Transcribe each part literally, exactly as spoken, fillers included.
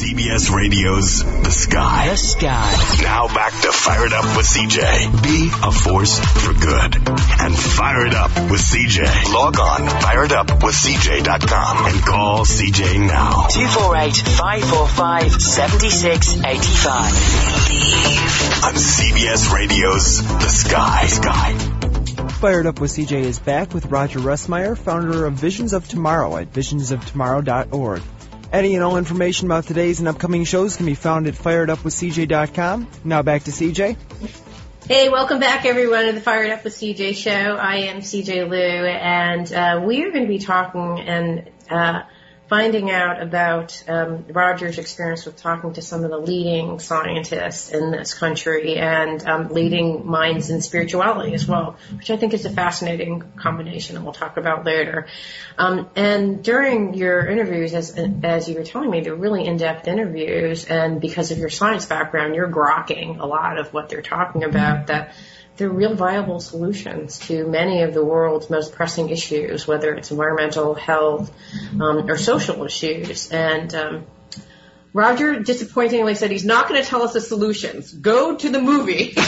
C B S Radio's The Sky. The Sky. Now back to Fire It Up with C J. Be a force for good. And fire it up with C J. Log on, fire it up with C J dot com and call C J now. two four eight, five four five, seven six eight five. On C B S Radio's The Sky. Sky. Fired Up with C J is back with Roger Russmeyer, founder of Visions of Tomorrow at visions of tomorrow dot org. Any and all information about today's and upcoming shows can be found at fired up with C J dot com. Now back to C J. Hey, welcome back, everyone, to the Fired Up with C J show. I am C J Lou, and uh, we are going to be talking and uh, finding out about um, Roger's experience with talking to some of the leading scientists in this country and um, leading minds in spirituality as well, which I think is a fascinating combination, and we'll talk about later. Um, and during your interviews, as as you were telling me, they're really in-depth interviews, and because of your science background, you're grokking a lot of what they're talking about, that they're real viable solutions to many of the world's most pressing issues, whether it's environmental, health, um, or social issues. And um, Roger disappointingly said he's not going to tell us the solutions. Go to the movie. He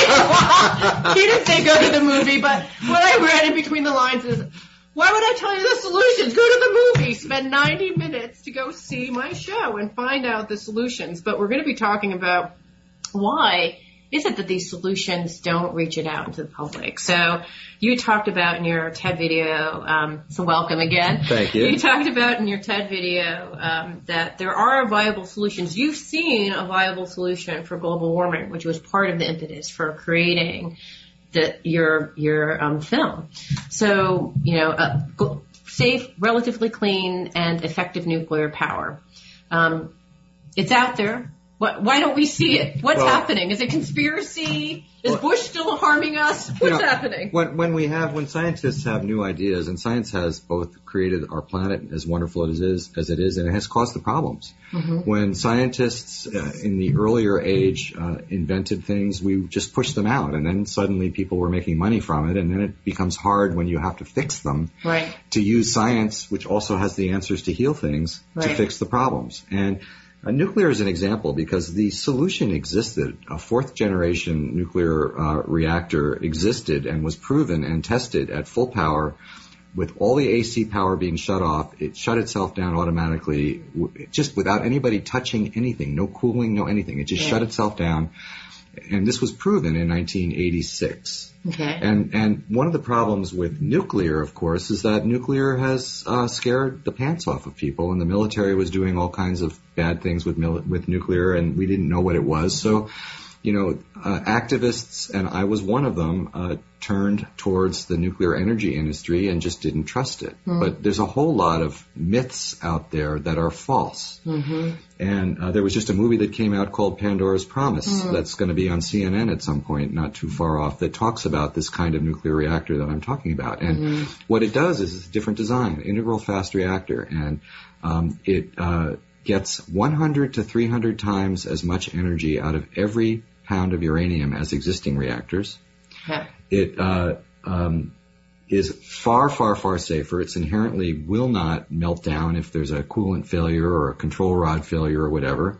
didn't say go to the movie, but what I read in between the lines is, why would I tell you the solutions? Go to the movie. Spend ninety minutes to go see my show and find out the solutions. But we're going to be talking about why is it that these solutions don't reach it out into the public. So you talked about in your TED video, um, so welcome again. Thank you. You talked about in your TED video um, that there are viable solutions. You've seen a viable solution for global warming, which was part of the impetus for creating the, your your um, film. So, you know, uh, safe, relatively clean, and effective nuclear power. Um, it's out there. What, why don't we see it? What's well, happening? Is it conspiracy? Is well, Bush still harming us? What's you know, happening? When, when we have, when scientists have new ideas, and science has both created our planet as wonderful as it is, as it is, and it has caused the problems. Mm-hmm. When scientists uh, in the earlier age uh, invented things, we just pushed them out, and then suddenly people were making money from it, and then it becomes hard when you have to fix them. Right. To use science, which also has the answers to heal things, right, to fix the problems. And Uh, nuclear is an example because the solution existed. A fourth-generation nuclear uh, reactor existed and was proven and tested at full power with all the A C power being shut off. It shut itself down automatically w- just without anybody touching anything, no cooling, no anything. It just yeah. shut itself down. And this was proven in nineteen eighty-six. Okay. And and one of the problems with nuclear, of course, is that nuclear has uh, scared the pants off of people, and the military was doing all kinds of bad things with mil- with nuclear, and we didn't know what it was. So, you know, uh, activists, and I was one of them, uh, turned towards the nuclear energy industry and just didn't trust it. Mm. But there's a whole lot of myths out there that are false. Mm-hmm. And uh, there was just a movie that came out called Pandora's Promise mm. that's going to be on C N N at some point, not too far off, that talks about this kind of nuclear reactor that I'm talking about. And mm-hmm. what it does is it's a different design, integral fast reactor, and um, it uh, gets one hundred to three hundred times as much energy out of every pound of uranium as existing reactors. Yeah. It uh, um, is far, far, far safer. It's inherently will not melt down if there's a coolant failure or a control rod failure or whatever.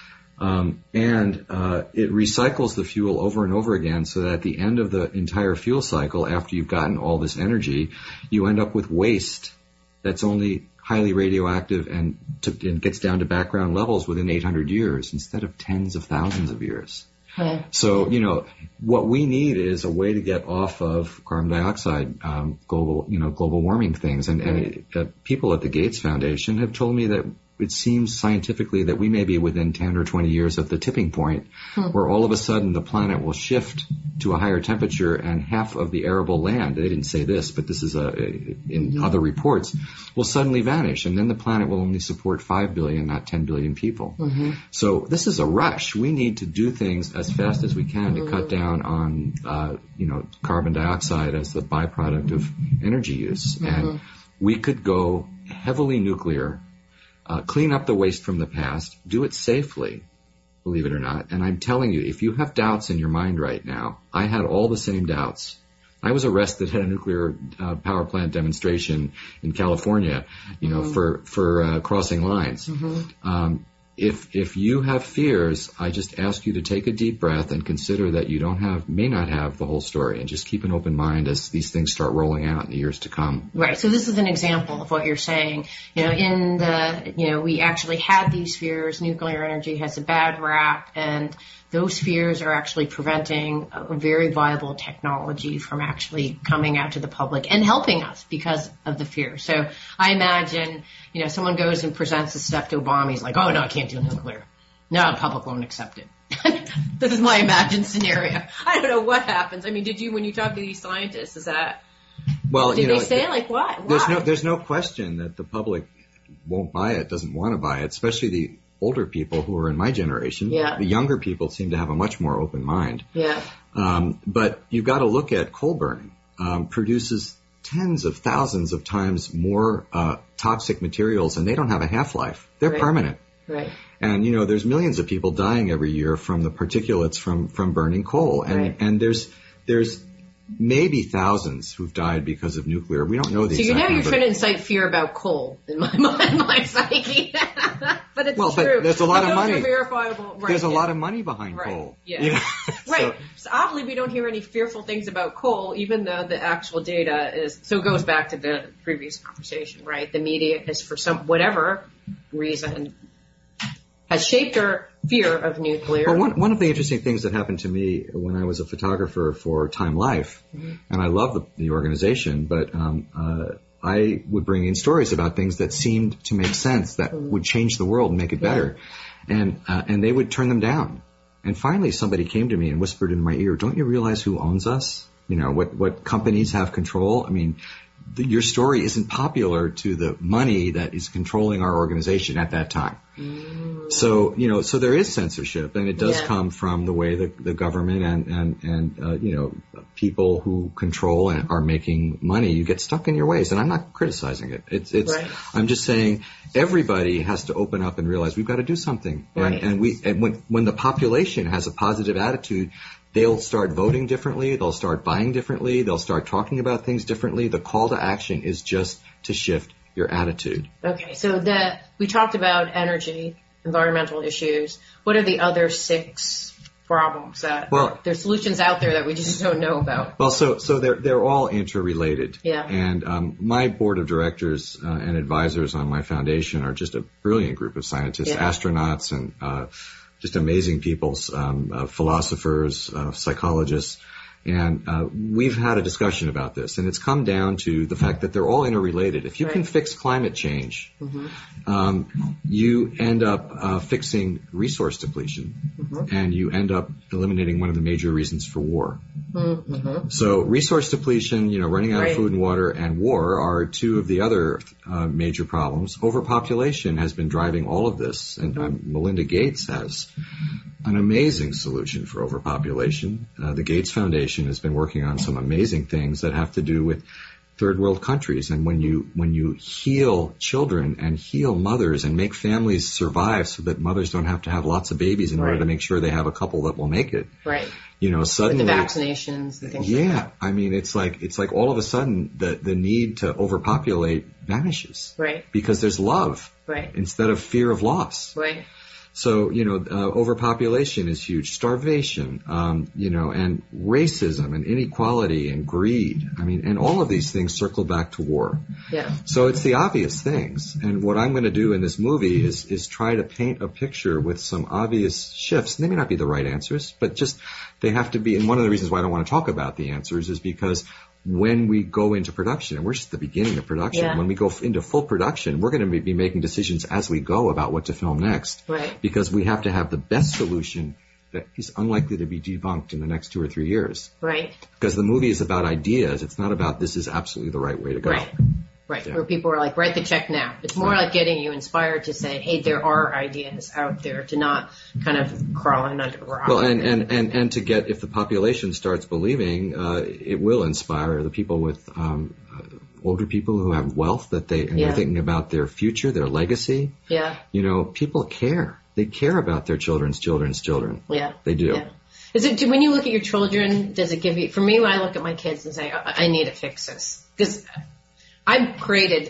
Um, and uh, it recycles the fuel over and over again so that at the end of the entire fuel cycle, after you've gotten all this energy, you end up with waste that's only highly radioactive and, to, and gets down to background levels within eight hundred years instead of tens of thousands of years. Yeah. So, you know, what we need is a way to get off of carbon dioxide, um, global, you know, global warming things. And, and it, uh, people at the Gates Foundation have told me that it seems scientifically that we may be within ten or twenty years of the tipping point hmm. where all of a sudden the planet will shift to a higher temperature and half of the arable land, they didn't say this, but this is a, in mm-hmm. other reports, will suddenly vanish. And then the planet will only support five billion, not ten billion people. Mm-hmm. So this is a rush. We need to do things as fast as we can mm-hmm. to cut down on, uh, you know, carbon dioxide as the byproduct of energy use. Mm-hmm. And we could go heavily nuclear, Uh, clean up the waste from the past, do it safely, believe it or not. And I'm telling you, if you have doubts in your mind right now, I had all the same doubts. I was arrested at a nuclear uh, power plant demonstration in California, you know, mm-hmm. for, for uh, crossing lines. Mm-hmm. Um, if if you have fears, I just ask you to take a deep breath and consider that you don't have, may not have the whole story, and just keep an open mind as these things start rolling out in the years to come. Right. So this is an example of what you're saying. You know, in the, you know, we actually had these fears. Nuclear energy has a bad rap, and those fears are actually preventing a very viable technology from actually coming out to the public and helping us because of the fear. So I imagine, you know, someone goes and presents this stuff to Obama. He's like, oh, no, I can't do nuclear. No, the public won't accept it. This is my imagined scenario. I don't know what happens. I mean, did you, when you talk to these scientists, is that, well, did you know, they say, like, what? Why? There's no, there's no question that the public won't buy it, doesn't want to buy it, especially the older people who are in my generation. Yeah. The younger people seem to have a much more open mind. Yeah. Um, but you've got to look at coal burning. Um, produces tens of thousands of times more uh, toxic materials, and they don't have a half-life. They're Right. permanent. Right. And, you know, there's millions of people dying every year from the particulates from, from burning coal. And, Right. and there's, there's maybe thousands who've died because of nuclear. We don't know the So you exact know you're number. trying to incite fear about coal in my mind, my psyche. But it's Well, but true. there's a lot But of those money. are verifiable. Right, There's a yeah. lot of money behind Right. coal. Yeah. You know? Right. So- So oddly, we don't hear any fearful things about coal, even though the actual data is. So it goes back to the previous conversation, right? The media has, for some whatever reason, has shaped our fear of nuclear. Well, one, one of the interesting things that happened to me when I was a photographer for Time Life, mm-hmm. and I love the, the organization, but um, uh, I would bring in stories about things that seemed to make sense, that mm-hmm. would change the world and make it yeah. better, and uh, and they would turn them down. And finally, somebody came to me and whispered in my ear, "Don't you realize who owns us? You know, what what companies have control? I mean, the, your story isn't popular to the money that is controlling our organization at that time." Mm. So, you know, so there is censorship, and it does yeah. come from the way the, the government and, and, and, uh, you know, people who control and are making money, you get stuck in your ways. And I'm not criticizing it. It's, it's, right. I'm just saying everybody has to open up and realize we've got to do something. Right. And, and we, and when, when the population has a positive attitude, they'll start voting differently. They'll start buying differently. They'll start talking about things differently. The call to action is just to shift your attitude. Okay, so the we talked about energy, environmental issues. What are the other six problems that well, there's solutions out there that we just don't know about? Well, so so they're they're all interrelated. Yeah. And um, my board of directors uh, and advisors on my foundation are just a brilliant group of scientists, yeah. astronauts, and uh, just amazing people, um, uh, philosophers, uh, psychologists. And uh, we've had a discussion about this, and it's come down to the fact that they're all interrelated. If you right. can fix climate change, mm-hmm. um, you end up uh, fixing resource depletion, mm-hmm. and you end up eliminating one of the major reasons for war. Mm-hmm. So resource depletion, you know, running out right. of food and water, and war are two of the other uh, major problems. Overpopulation has been driving all of this, and um, Melinda Gates has an amazing solution for overpopulation. Uh, the Gates Foundation has been working on some amazing things that have to do with third world countries. And when you, when you heal children and heal mothers and make families survive so that mothers don't have to have lots of babies in right. order to make sure they have a couple that will make it. Right. You know, suddenly. With the vaccinations and things yeah, like that. I mean, it's like, it's like all of a sudden the, the need to overpopulate vanishes. Right. Because there's love. Right. Instead of fear of loss. Right. So, you know, uh, overpopulation is huge. Starvation, um, you know, and racism and inequality and greed. I mean, and all of these things circle back to war. Yeah. So it's the obvious things. And what I'm going to do in this movie is, is try to paint a picture with some obvious shifts. They may not be the right answers, but just they have to be. And one of the reasons why I don't want to talk about the answers is because when we go into production, and we're just at the beginning of production, yeah. when we go into full production, we're going to be making decisions as we go about what to film next. Right. Because we have to have the best solution that is unlikely to be debunked in the next two or three years. Right. Because the movie is about ideas. It's not about this is absolutely the right way to go. Right. Right. Yeah. Where people are like, write the check now. It's more right. like getting you inspired to say, hey, there are ideas out there, to not kind of crawling under a rock. Well, and, and, and, and to get, if the population starts believing, uh, it will inspire the people with, um, older people who have wealth that they, and yeah. they're thinking about their future, their legacy. Yeah. You know, people care. They care about their children's children's children. Yeah. They do. Yeah. Is it, when you look at your children, does it give you, for me, when I look at my kids and say, I, I need to fix this. Because I've created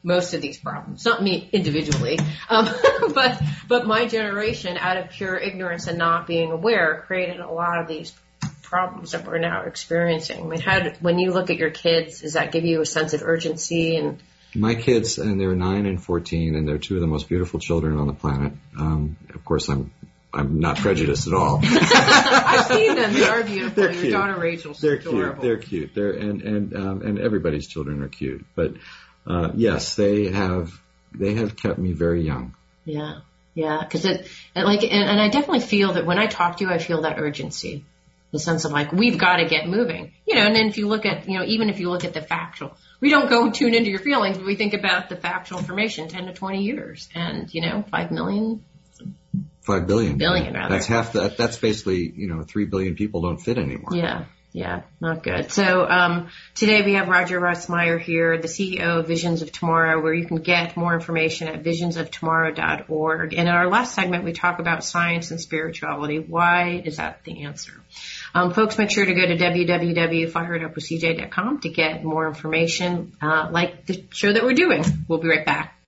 most of these problems. Not me individually, um, but but my generation, out of pure ignorance and not being aware, created a lot of these problems that we're now experiencing. I mean, how did, when you look at your kids, does that give you a sense of urgency? And my kids, and they're nine and fourteen, and they're two of the most beautiful children on the planet. Um, of course, I'm I'm not prejudiced at all. I've seen them; they are beautiful. They're Your cute. daughter Rachel's They're adorable. cute. They're cute. They're and and um, and everybody's children are cute. But uh, yes, they have they have kept me very young. Yeah, yeah, because it and like and, and I definitely feel that when I talk to you, I feel that urgency. The sense of like, we've got to get moving, you know, and then if you look at, you know, even if you look at the factual, we don't go and tune into your feelings, but we think about the factual information, ten to twenty years and, you know, five million. Five billion. Billion, rather. That's half that. That's basically, you know, three billion people don't fit anymore. Yeah. Yeah. Not good. So, um, today we have Roger Russmeyer here, the C E O of Visions of Tomorrow, where you can get more information at visions of tomorrow dot org. And in our last segment, we talk about science and spirituality. Why is that the answer? Um, folks, make sure to go to w w w dot fire it up with c j dot com to get more information, uh, like the show that we're doing. We'll be right back.